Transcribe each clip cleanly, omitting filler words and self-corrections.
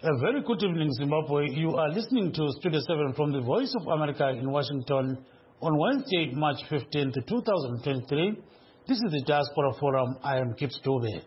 A very good evening, Zimbabwe. You are listening to Studio 7 from the Voice of America in Washington on Wednesday, March 15, 2023. This is the Diaspora Forum. I am Kip Stube.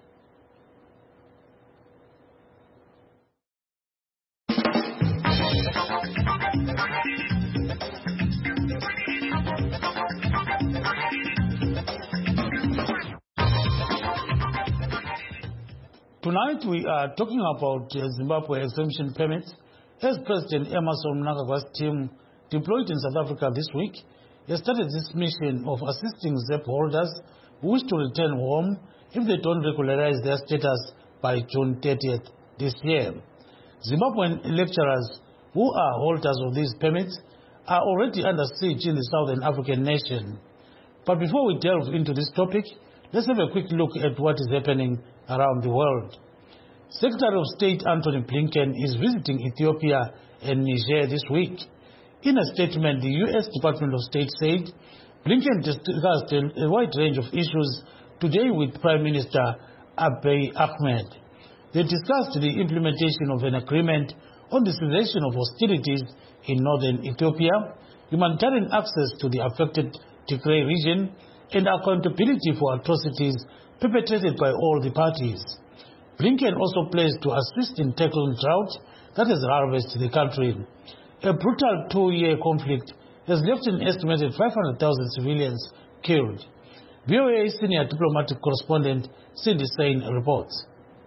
Tonight we are talking about Zimbabwe exemption permits. As President Emmerson Mnangagwa's team deployed in South Africa this week, he started this mission of assisting ZEP holders who wish to return home if they don't regularize their status by June 30th this year. Zimbabwean lecturers who are holders of these permits are already under siege in the Southern African nation. But before we delve into this topic, let's have a quick look at what is happening around the world. Secretary of State Antony Blinken is visiting Ethiopia and Niger this week. In a statement, the U.S. Department of State said Blinken discussed a wide range of issues today with Prime Minister Abiy Ahmed. They discussed the implementation of an agreement on the cessation of hostilities in northern Ethiopia, humanitarian access to the affected Tigray region, and accountability for atrocities perpetrated by all the parties. Blinken also pledged to assist in tackling drought that has ravaged the country. A brutal 2-year conflict has left an estimated 500,000 civilians killed. VOA senior diplomatic correspondent Cindy Sain reports.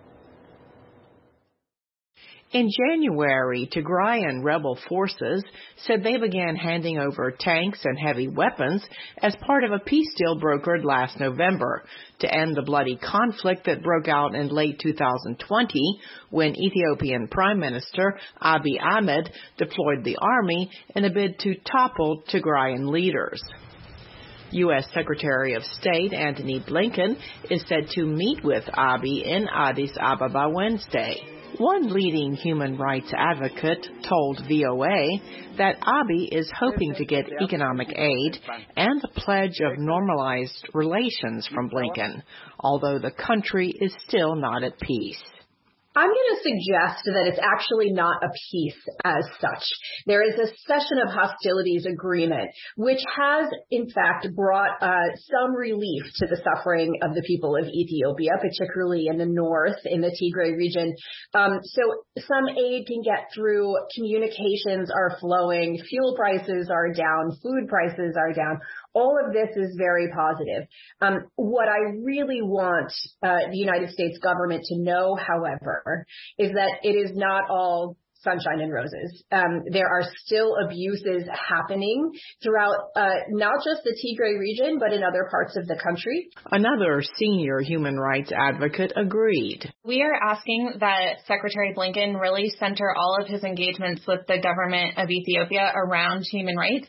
In January, Tigrayan rebel forces said they began handing over tanks and heavy weapons as part of a peace deal brokered last November to end the bloody conflict that broke out in late 2020 when Ethiopian Prime Minister Abiy Ahmed deployed the army in a bid to topple Tigrayan leaders. U.S. Secretary of State Antony Blinken is said to meet with Abiy in Addis Ababa Wednesday. One leading human rights advocate told VOA that Abiy is hoping to get economic aid and a pledge of normalized relations from Blinken, although the country is still not at peace. I'm going to suggest that it's actually not a peace as such. There is a cessation of hostilities agreement, which has, in fact, brought some relief to the suffering of the people of Ethiopia, particularly in the north, in the Tigray region. So some aid can get through, communications are flowing, fuel prices are down, food prices are down. All of this is very positive. What I really want the United States government to know, however, is that it is not all sunshine and roses. There are still abuses happening throughout not just the Tigray region, but in other parts of the country. Another senior human rights advocate agreed. We are asking that Secretary Blinken really center all of his engagements with the government of Ethiopia around human rights.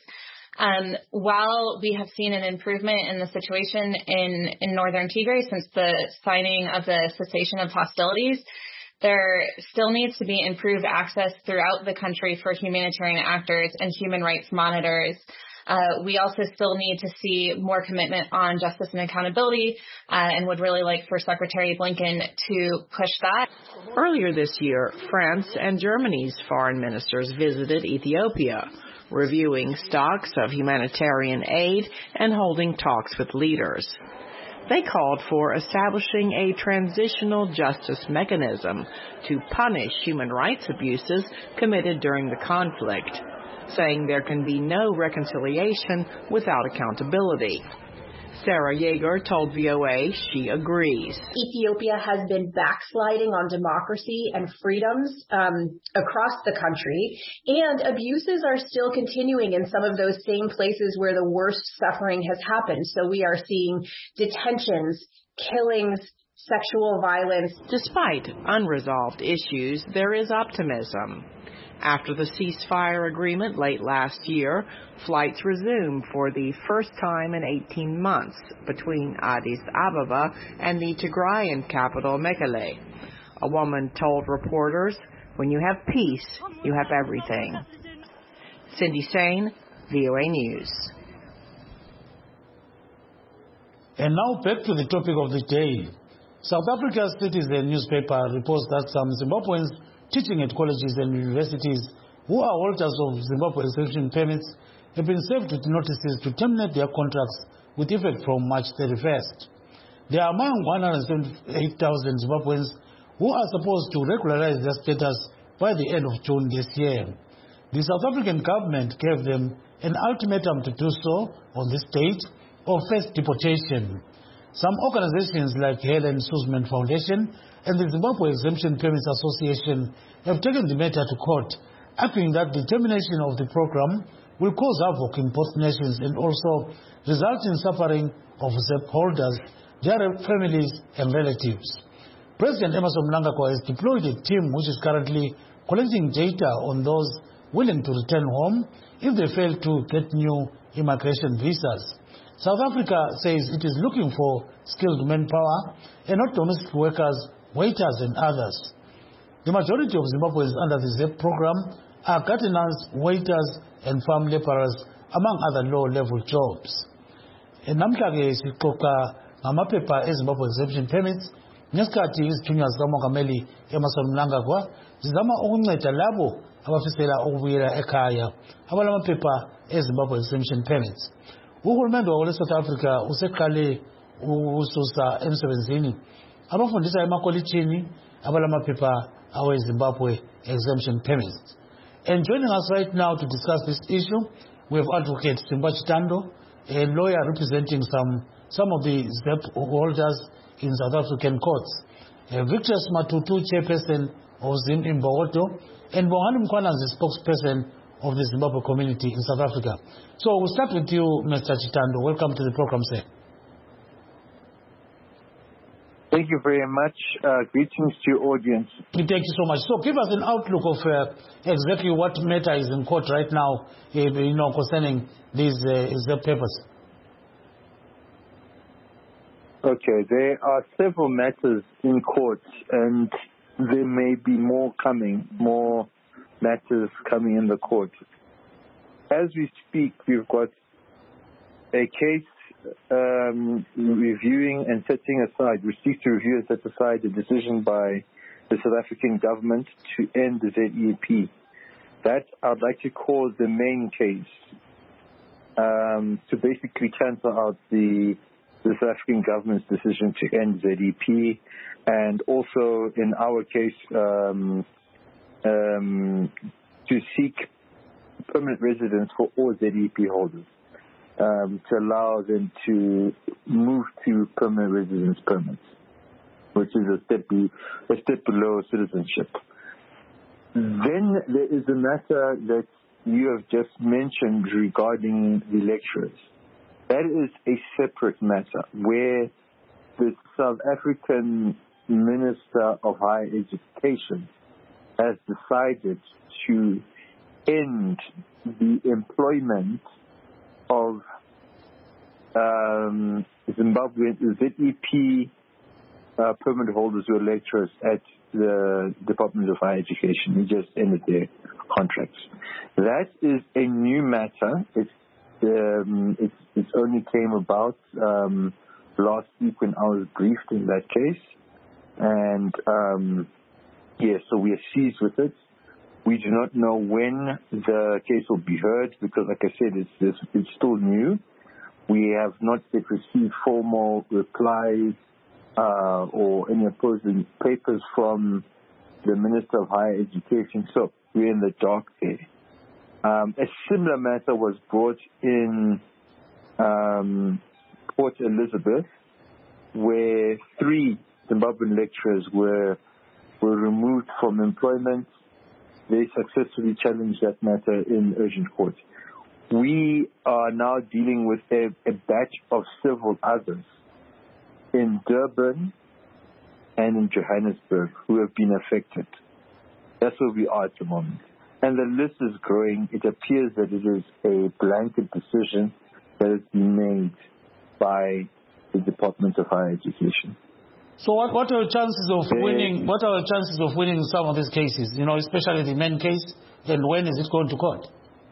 While we have seen an improvement in the situation in northern Tigray since the signing of the cessation of hostilities, there still needs to be improved access throughout the country for humanitarian actors and human rights monitors. We also still need to see more commitment on justice and accountability, and would really like for Secretary Blinken to push that. Earlier this year, France and Germany's foreign ministers visited Ethiopia, reviewing stocks of humanitarian aid and holding talks with leaders. They called for establishing a transitional justice mechanism to punish human rights abuses committed during the conflict, saying there can be no reconciliation without accountability. Sarah Yeager told VOA she agrees. Ethiopia has been backsliding on democracy and freedoms across the country, and abuses are still continuing in some of those same places where the worst suffering has happened. So we are seeing detentions, killings, sexual violence. Despite unresolved issues, there is optimism. After the ceasefire agreement late last year, flights resumed for the first time in 18 months between Addis Ababa and the Tigrayan capital, Mekelle. A woman told reporters, "When you have peace, you have everything." Cindy Sain, VOA News. And now back to the topic of the day. South Africa's Citizen newspaper reports that some Zimbabweans teaching at colleges and universities who are holders of Zimbabwe exemption permits have been served with notices to terminate their contracts with effect from March 31st. They are among 178,000 Zimbabweans who are supposed to regularize their status by the end of June this year. The South African government gave them an ultimatum to do so on this date or face deportation. Some organizations like Helen Suzman Foundation and the Zimbabwe Exemption Permits Association have taken the matter to court, arguing that the termination of the program will cause havoc in both nations and also result in suffering of ZEP holders, their families and relatives. President Emmerson Mnangagwa has deployed a team which is currently collecting data on those willing to return home if they fail to get new immigration visas. South Africa says it is looking for skilled manpower and not domestic workers, waiters and others. The majority of Zimbabweans under the ZEP program are gardeners, waiters and farm laborers, among other low-level jobs. Namhlanje sixoxa ngamaphepha eZimbabwe exemption permits ngesikhathi izithunywa zikamongameli Emmerson Mnangagwa zizama ukunceda labo abafisela ukubuyela ekhaya abalamaphepha eZimbabwe exemption permits. Uhulumende wakwele-South Africa useqale ukususa emsebenzini abafundisa emakolitshini abalamaphepha awe-Zimbabwe exemption permits. And joining us right now to discuss this issue, we have Advocate Simba Chitando, a lawyer representing some of the ZEP holders in South African courts. Victor Matutu, chairperson of Zim in Bogoto, and Bohani Mkwana is the spokesperson of the Zimbabwe community in South Africa. So we'll start with you, Mr. Chitando. Welcome to the program, sir. Thank you very much. Greetings to your audience. Thank you so much. So give us an outlook of exactly what matter is in court right now, concerning these ZEP papers. Okay, there are several matters in court, and there may be more matters coming in the court. As we speak, we've got a case reviewing and setting aside, we seek to review and set aside a decision by the South African government to end the ZEP. That I'd like to call the main case, to basically cancel out the South African government's decision to end ZEP, and also in our case to seek permanent residence for all ZEP holders. To allow them to move to permanent residence permits, which is a step below citizenship. Then there is a matter that you have just mentioned regarding the lecturers. That is a separate matter where the South African Minister of Higher Education has decided to end the employment of Zimbabwean ZEP permanent holders who are lecturers at the Department of Higher Education. He just ended their contracts. That is a new matter. It only came about last week when I was briefed in that case, and so we are seized with it. We do not know when the case will be heard because, like I said, it's still new. We have not yet received formal replies or any opposing papers from the Minister of Higher Education, so we're in the dark there. A similar matter was brought in Port Elizabeth, where 3 Zimbabwean lecturers were removed from employment. They successfully challenged that matter in urgent court. We are now dealing with a batch of several others in Durban and in Johannesburg who have been affected. That's where we are at the moment. And the list is growing. It appears that it is a blanket decision that has been made by the Department of Higher Education. So what are the chances of winning? What are the chances of winning some of these cases? Especially the main case. And when is it going to court?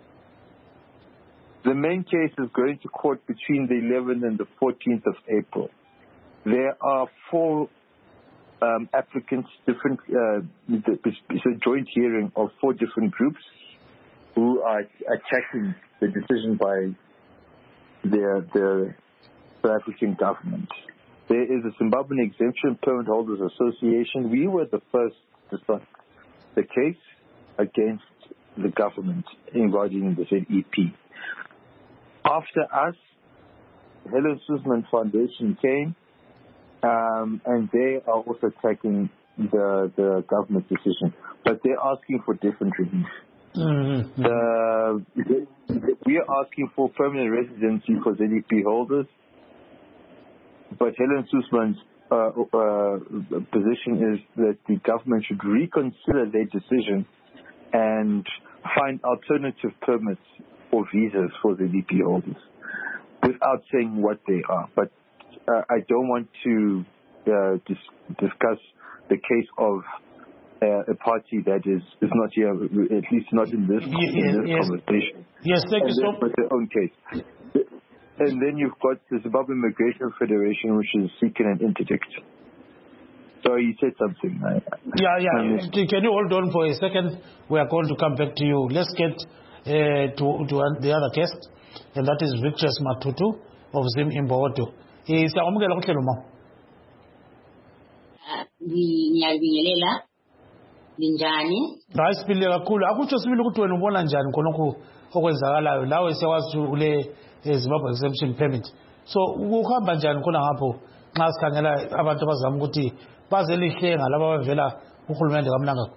The main case is going to court between the 11th and the 14th of April. There are 4 applicants, different. It's a joint hearing of 4 different groups who are attacking the decision by the South African government. There is a Zimbabwean Exemption Permit Holders Association. We were the first to start the case against the government regarding the ZEP. After us, Helen Suzman Foundation came, and they are also attacking the government decision, but they're asking for different relief. Mm-hmm. We are asking for permanent residency for ZEP holders, but Helen Suzman's position is that the government should reconsider their decision and find alternative permits or visas for ZEP holders without saying what they are. But I don't want to discuss the case of a party that is not here, at least not in this, conversation. Yes, thank you so much. With their own case. And then you've got the Zimbabwe Immigration Federation, which is seeking an interdict. So you said something. Yeah. Can you hold on for a second? We are going to come back to you. Let's get to the other guest, and that is Victor Matutu of Zim Imbowodo. Siyamukela kuhlelo mama. Ngiyabingelela. Linjani? Hayi siphile kakhulu. Akutsho sibili ukuthi wena ubona njani khonokho okwenzakalayo lawe siyawazi ule Zimbabwe Exemption Permit. So ukuhamba njani khona ngapho nxa sikhangela abantu abazama ukuthi baze lihlenga laba bavela uhulumende kaMnangagwa?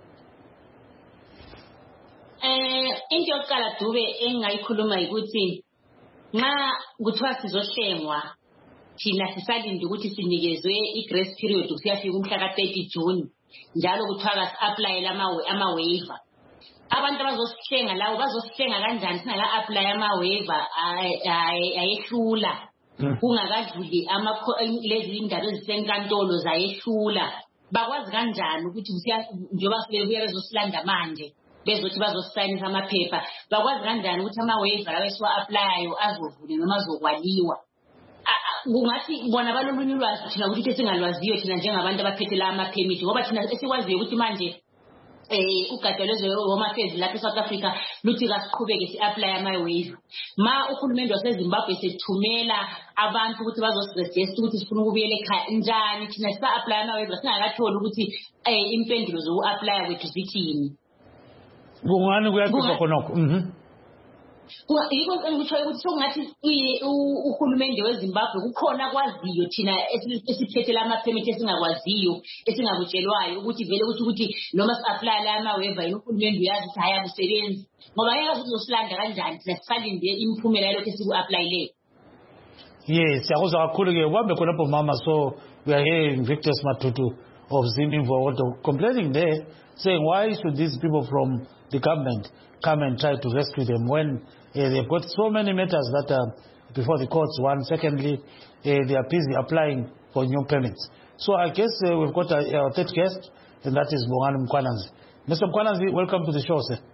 Into yokuqala Dube engayikhuluma ukuthi nxa kuthiwa sizohlengwa thina sisalinde ukuthi sinikezwe i-grace period kusiyafika umhla ka-30 June njalo kuthiwa kasi-aplayela ama-waiver. Abantu abazosihlenga lawo bazosihlenga kanjani singaka-aplaya ama-waiver ayehlula kungakadluli lezi indaba ezisenkantolo zayehlula? Bakwazi kanjani ukuthi njengoba sebebuya bezosilanda manje bezothi bazosayinisa amaphepha, bakwazi kanjani ukuthi ama-waiver abesiwa-aplayayo azovule noma azokwaliwa? Kungathi bona balolunye ulwazi thina ukuthi singalwaziyo thina njengabantu abaphethe la amaphemithi, ngoba thina esikwaziyo ukuthi manje ugatsha lwezwe-Home Affairs lapha eSouth Africa luthi kasiqhubeke si-aplaya ama-waiver. Ma uhulumende waseZimbabwe sethumela abantu ukuthi bazosirejista ukuthi sifuna ukubuyela ekhaya, njani thina sisa-aplaya ama-waiver singakatholi ukuthi impendulo zoku-aplaya kwethu zithini? Kungani kuyaqiswa khonokho? Yiko engikutshoyo ukuthi sokungathi uhulumende weZimbabwe kukhona kwaziyo thina esiphethe lama-permit esingakwaziyo esingakutshelwayo ukuthi vele ukuthi noma si-aplaya la ama-waiver yini uhulumende uyazi ukuthi hayi akusebenzi, ngoba ngeke uzosilanda kanjani thina sisalinde imiphumela yalokho esikuaplayileyo. Yes, siyakuzwa kakhulu-ke kuhambe khonapho mama. So we are hearing Victor Matutu of Zim Imbowodo complaining there, saying why should these people from the government come and try to rescue them when they've got so many matters that are before the courts. One, secondly, they are busy applying for new permits. So I guess we've got our third guest, and that is Bongani Mkhwananzi. Mr. Mkhwananzi, welcome to the show, sir.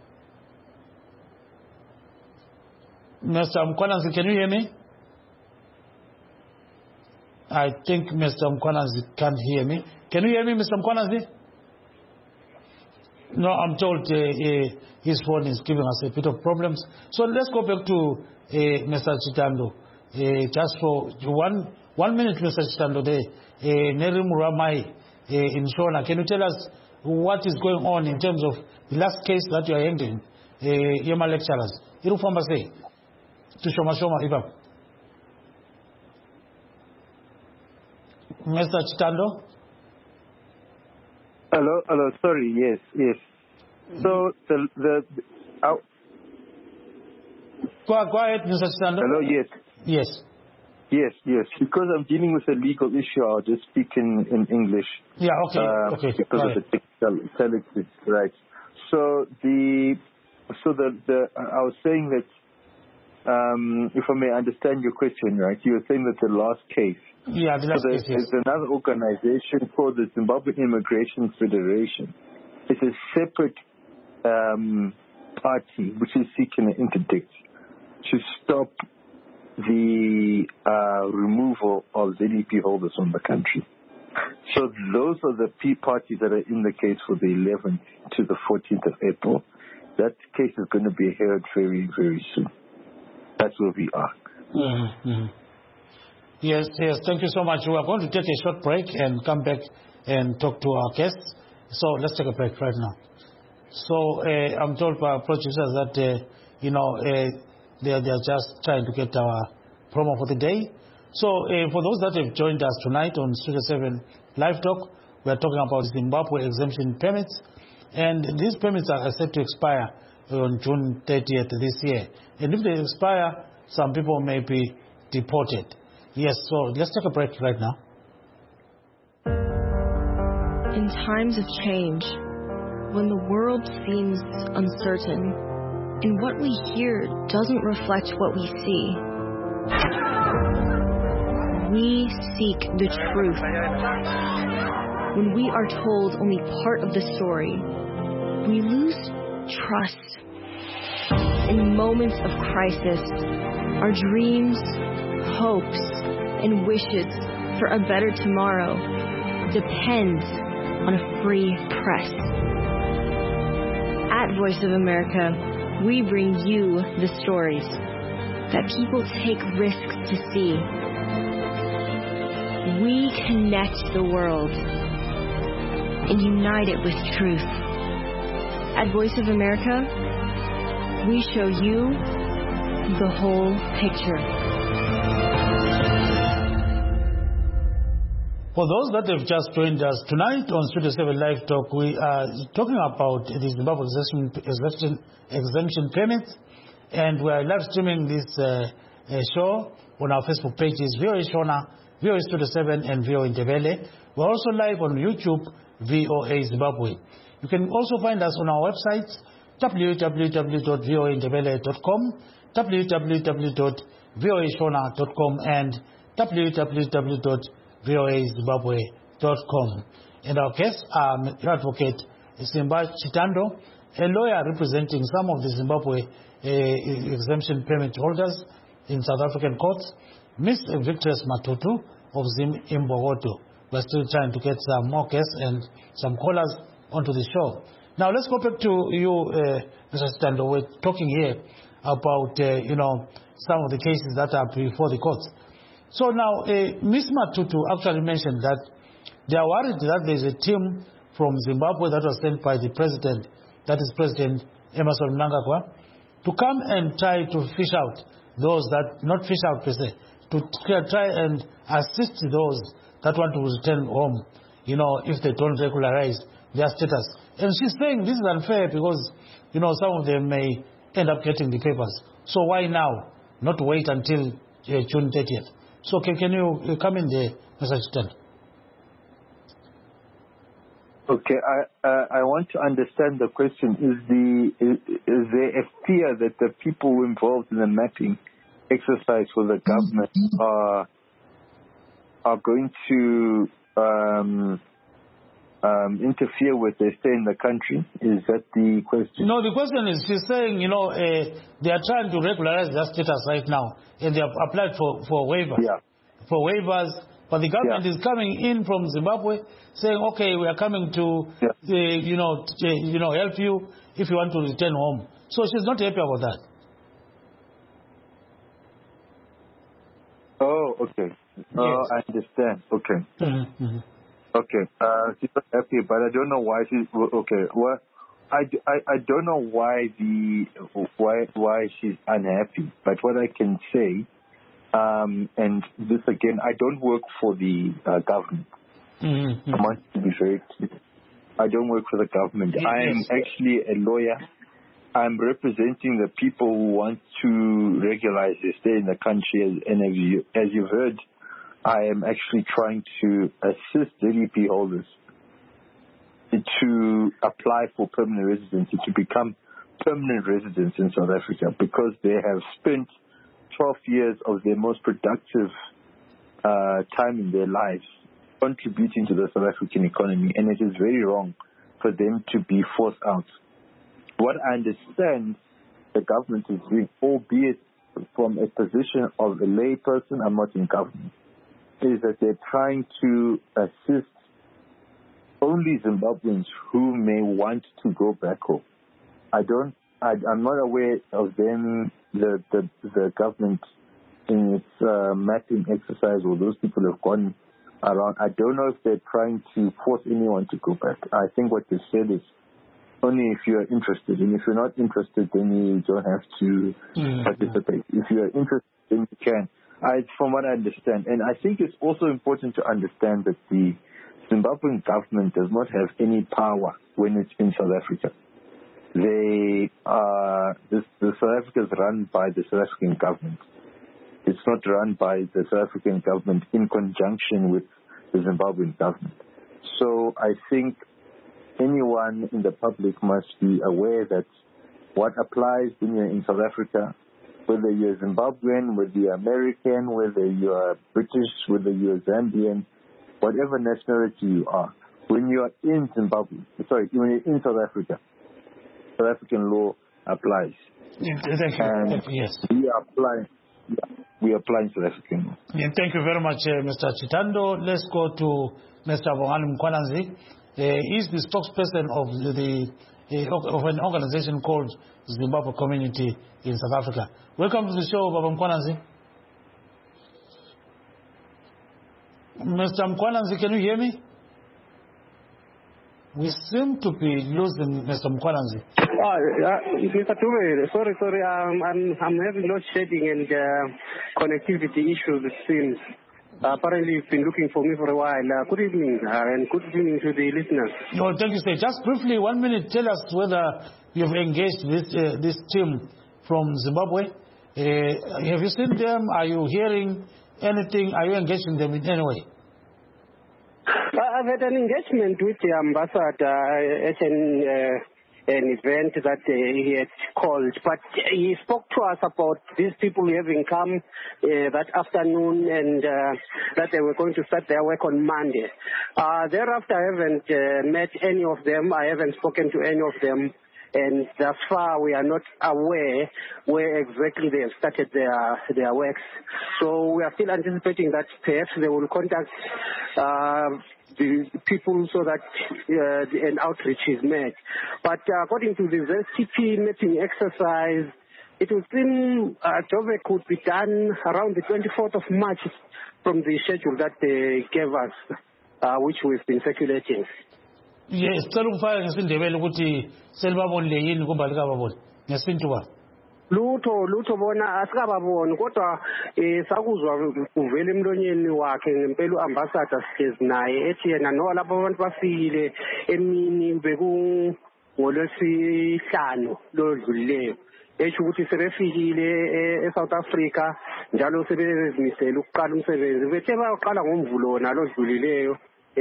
Mr. Mkhwananzi, can you hear me? I think Mr. Mkhwananzi can't hear me. Can you hear me, Mr. Mkhwananzi? No, I'm told his phone is giving us a bit of problems. So let's go back to Mr. Chitando. Just for 1 minute, Mr. Chitando, Nerim Ramai in Shona. Can you tell us what is going on in terms of the last case that you are handling, Yema lecturers? Irufamba say, to Shoma Ibam. Mr. Chitando? Hello. Sorry. Yes. So Go ahead, Mr. Chitando. Hello. Yes. Because I'm dealing with a legal issue, I'll just speak in English. Yeah. Okay. Because of the technicalities, right? So I was saying that if I may understand your question, right? You were saying that the last case. Yeah, the last case. There's another organization called the Zimbabwe Immigration Federation. It's a separate party which is seeking an interdict to stop the removal of ZEP holders from the country. So those are the parties that are in the case for the 11th to the 14th of April. That case is going to be heard very, very soon. That's where we are. Mm-hmm. Yes. Thank you so much. We are going to take a short break and come back and talk to our guests. So let's take a break right now. So I'm told by our producers that, they are just trying to get our promo for the day. So for those that have joined us tonight on Studio 7 Live Talk, we are talking about Zimbabwe exemption permits. And these permits are set to expire on June 30th this year. And if they expire, some people may be deported. Yes, so let's take a break right now. In times of change, when the world seems uncertain, and what we hear doesn't reflect what we see, we seek the truth. When we are told only part of the story, we lose trust. In moments of crisis, our dreams, hopes, and wishes for a better tomorrow depend on a free press. At Voice of America, we bring you the stories that people take risks to see. We connect the world and unite it with truth. At Voice of America, we show you the whole picture. For those that have just joined us tonight on Studio 7 Live Talk, we are talking about the Zimbabwe exemption permits, and we are live streaming this show on our Facebook pages, VOA Shona, VOA Studio 7, and VOA Ndebele. We're also live on YouTube, VOA Zimbabwe. You can also find us on our websites, www.voandebele.com, www.voashona.com, and www.voazimbabwe.com. And our guests are Advocate Simba Chitando, a lawyer representing some of the Zimbabwe exemption permit holders in South African courts, Ms. Victress Matutu of Zim Imbogoto. We're still trying to get some more guests and some callers onto the show. Now let's go back to you, Mr. Chitando. We're talking here about, some of the cases that are before the courts. So now, Ms. Matutu actually mentioned that they are worried that there's a team from Zimbabwe that was sent by the president, that is President Emmerson Mnangagwa, to come and try to fish out those that, not fish out per se, to try and assist those that want to return home, if they don't regularize their status. And she's saying this is unfair because, some of them may end up getting the papers. So why now? Not wait until June 30th. So can you come in there, Mr. Chitando? Okay, I want to understand the question. Is there a fear that the people involved in the mapping exercise for the government are going to interfere with their stay in the country? Is that the question? No, the question is, she's saying, they are trying to regularize their status right now, and they have applied for waivers. Yeah. For waivers, but the government is coming in from Zimbabwe saying, okay, we are coming to, help you if you want to return home. So she's not happy about that. Oh, okay. Oh, I understand. Okay. Mm-hmm. Okay. She's not happy, but I don't know why she's okay. Well, I don't know why she's unhappy. But what I can say, and this again, I don't work for the government. Mm-hmm. I want to be very clear. I don't work for the government. Yes. I am actually a lawyer. I'm representing the people who want to regularize their stay in the country. And as you've heard, I am actually trying to assist ZEP holders to apply for permanent residency, to become permanent residents in South Africa, because they have spent 12 years of their most productive time in their lives contributing to the South African economy, and it is very wrong for them to be forced out. What I understand the government is doing, albeit from a position of a lay person, I'm not in government, is that they're trying to assist only Zimbabweans who may want to go back home. I'm not aware of them, the government in its mapping exercise, or those people have gone around. I don't know if they're trying to force anyone to go back. I think what they said is only if you are interested, and if you're not interested, then you don't have to participate. If you are interested, then you can. From what I understand, and I think it's also important to understand that the Zimbabwean government does not have any power when it's in South Africa. The South Africa is run by the South African government. It's not run by the South African government in conjunction with the Zimbabwean government. So I think anyone in the public must be aware that what applies when you're in South Africa, whether you're Zimbabwean, whether you're American, whether you're British, whether you're Zambian, whatever nationality you are, when you are in when you're in South Africa, South African law applies. And yes. We apply South African law. Thank you very much, Mr. Chitando. Let's go to Mr. Bongani Mkhwananzi. He's the spokesperson of an organization called Zimbabwe Community in South Africa. Welcome to the show, Baba Mkhwananzi. Mr. Mkhwananzi, can you hear me? We seem to be losing Mr. Mkhwananzi. Mr. Dube, sorry, I'm having load shedding and connectivity issues, it seems. Apparently, you've been looking for me for a while. Good evening, and good evening to the listeners. Oh, thank you, sir. Just briefly, 1 minute, tell us whether you've engaged this team from Zimbabwe. Have you seen them? Are you hearing anything? Are you engaging them in any way? I've had an engagement with the ambassador at an event that he had called, but he spoke to us about these people having come that afternoon and that they were going to start their work on Monday. Thereafter, I haven't met any of them. I haven't spoken to any of them. And thus far, we are not aware where exactly they have started their works. So we are still anticipating that perhaps they will contact the people so that an outreach is made. But according to the ZTP mapping exercise, it will seem Dove could be done around the 24th of March from the schedule that they gave us, which we've been circulating. Yes, ukufaka ngesindebele ukuthi selibabonile yini kumbali kababoni ngesintu ba. Lutho bona asikababoni kodwa sakuzwa kuvela emlonyeni wakhe ngempela uambassador sihlezi naye ethi yena no lapho abantu bafikile emini beku ngolwesihlanu lodlulileyo esho ukuthi sebefikile eSouth Africa njalo sebezimisela ukuqala umsebenzi bethe bayaqala ngomvulo nalodlulileyo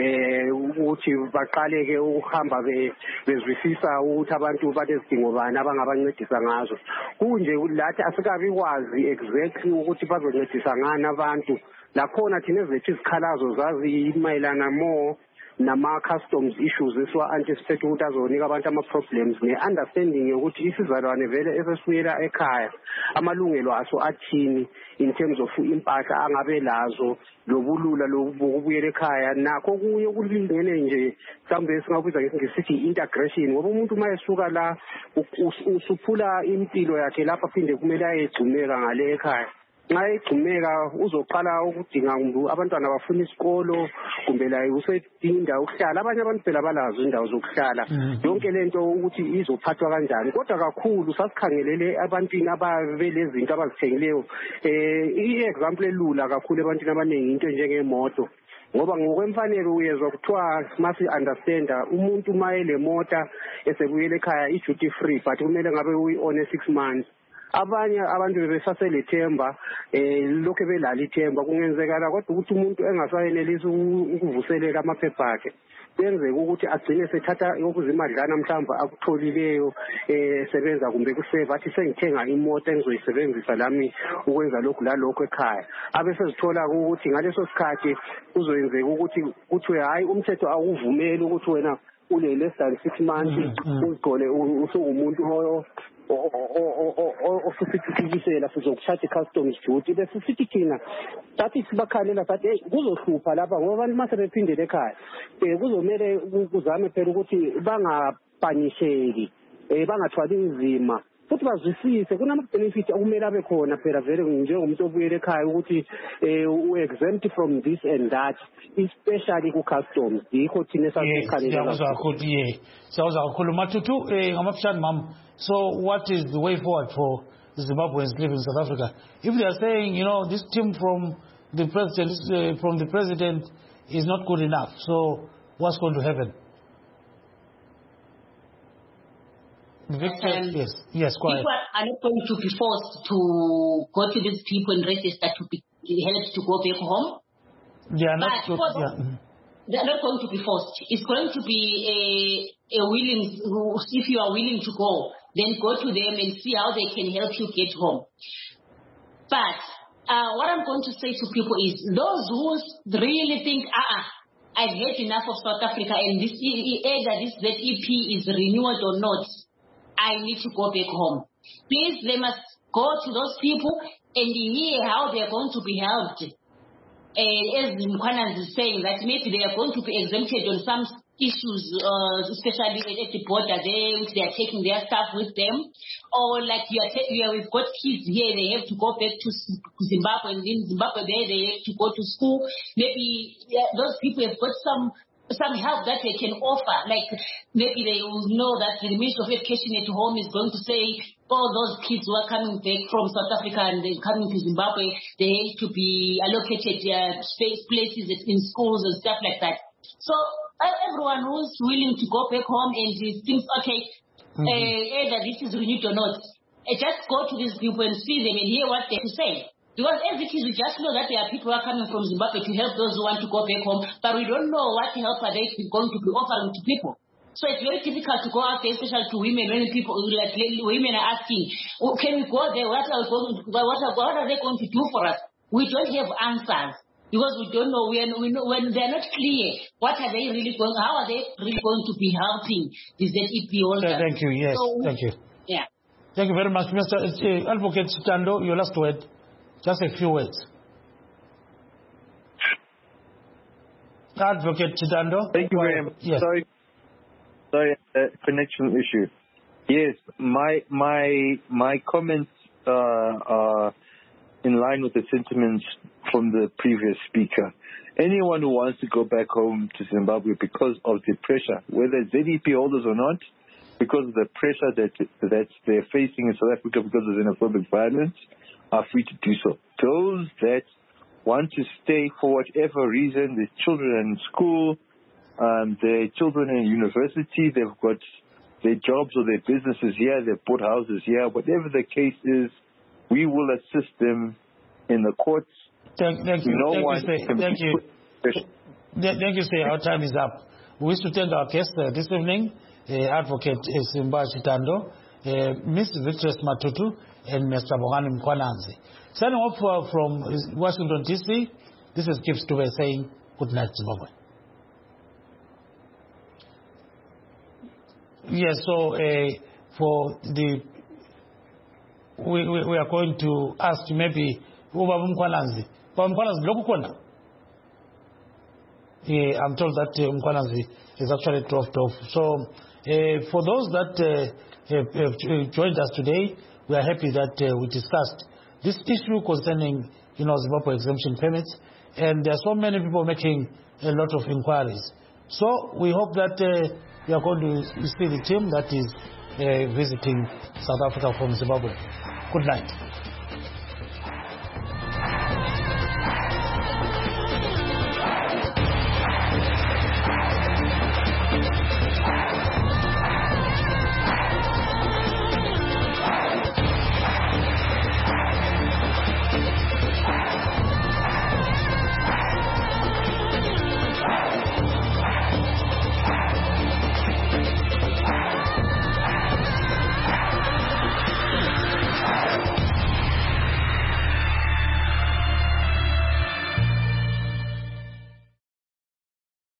ukuthi baqale ke ukuhamba bezwisisa ukuthi abantu banezidingo bani abangabancedisa ngazo kunje lathi asikabi kwazi exactly ukuthi bazoncedisa ngani abantu lakhona thina ezethu izikhalazo zazi mayelana more nama-customs issues esiwa-anticipate ukuthi azonika abantu ama-problems ne-understanding yokuthi isizalwane vele esesibuyela ekhaya amalungelo aso athini in terms of impahla angabe lazo lobulula lokubuyela ekhaya nakho kuye kulingene nje mhlawumbe esingakubiza ngesithi i-integration ngoba umuntu uma esuka la usuphula impilo yakhe lapha aphinde kumele ayegcumeka ngale ekhaya nxa egcumeka uzoqala ukudinga abantwana bafuna isikolo kumbe la usedinga indawo yokuhlala abanye abantu phela balazo indawo zokuhlala yonke lento ukuthi izophathwa kanjani kodwa kakhulu sasikhangelele abantwini ababelezinto abazithengileyo i-example elula kakhulu ebantwini abaningi into njengemoto ngoba ngokwemfanelo uyezwa kuthiwa masi-understanda umuntu uma elemota esebuyela ekhaya i-duty free but kumele ngabe uyi-one 6 months abanye abantu bebesasele-themba lokhu belala ithemba kungenzekala kodwa ukuthi umuntu engasayenelisi ukuvuselela amaphepha akhe kuyenzeka ukuthi agcine sethatha okuzimadlana mhlawumbe akutholileyo sebenza kumbe kuseva athi sengithenga imoto engizoyisebenzisa lami ukwenza lokhu lalokhu ekhaya abesezithola ukuthi ngaleso sikhathi kuzoyenzeka ukuthi kuthiwe hhayi umthetho awuvumeli ukuthi wena ule less than 6 months uzigcole usukumuntu osifithisekisela sizokushaya i-customs duty bese sithi thina sathi sibakhalela sathi hey kuzohlupha lapha ngoba abantu mase bephindele ekhaya kuzomele kuzame phela ukuthi bangapanisheki bangathwali inzima futhi bazwisise kunama-benefit okumele abe khona phela vele njengomuntu obuyela ekhaya ukuthi u-exempt from this and that especially ku-customs yikho thina siyakuzwa kakhulu Matutu ngamafishane mama. So what is the way forward for Zimbabweans living in South Africa? If they are saying, this team from the president is not good enough, so what's going to happen? Victor, yes, go ahead. People are not going to be forced to go to these people and register to be helped to go back home. They are not. They're not going to be forced. It's going to be a willing. If you are willing to go, then go to them and see how they can help you get home. But what I'm going to say to people is those who really think, I've had enough of South Africa and this either this ZEP is renewed or not, I need to go back home. Please, they must go to those people and hear how they are going to be helped. As Mkwananzi is saying, that maybe they are going to be exempted on some issues, especially at the border there, which they are taking their stuff with them. Or like we've got kids here, they have to go back to Zimbabwe, and in Zimbabwe there they have to go to school. Maybe those people have got some help that they can offer. Like maybe they will know that the Ministry of Education at home is going to say, those kids who are coming back from South Africa and they're coming to Zimbabwe, they have to be allocated places in schools and stuff like that. So everyone who's willing to go back home and thinks, okay, either this is renewed or not, just go to these people and see them and hear what they have to say. Because as it is, we just know that there are people who are coming from Zimbabwe to help those who want to go back home, but we don't know what help are they going to be offering to people. So it's very difficult to go out there, especially to women, when people, like women are asking, can we go there? What are they going to do for us? We don't have answers because we don't know when they're not clear. What are they really going? How are they really going to be helping the ZEP holders? Thank you. Yes, thank you. Yeah. Thank you very much, Mr. Advocate Chitando. Your last word. Just a few words. Advocate Chitando. Thank you very much. Yes. Sorry, connection issue. Yes, my comments are in line with the sentiments from the previous speaker. Anyone who wants to go back home to Zimbabwe because of the pressure, whether ZEP holders or not, because of the pressure that they're facing in South Africa because of xenophobic violence, are free to do so. Those that want to stay for whatever reason, their children are in school, their children in university, they've got their jobs or their businesses here, they've bought houses here, whatever the case is, we will assist them in the courts. Thank you. Thank you, sir. Our time is up. We wish to thank our guests this evening, Advocate Simba Chitando, Ms. Victor Matutu, and Mr. Bongani Mkwananzi. Signing off from Washington, D.C., this is Gibbs Dube saying good night, Zimbabwe. Yes, so we are going to ask maybe Ubaba Mkwananzi. Ubaba Mkwananzi, lokukona? I'm told that Mkwananzi is actually dropped off. So for those that have joined us today, we are happy that we discussed this issue concerning, Zimbabwe exemption permits, and there are so many people making a lot of inquiries. So we hope that we are going to see the team that is visiting South Africa from Zimbabwe. Good night.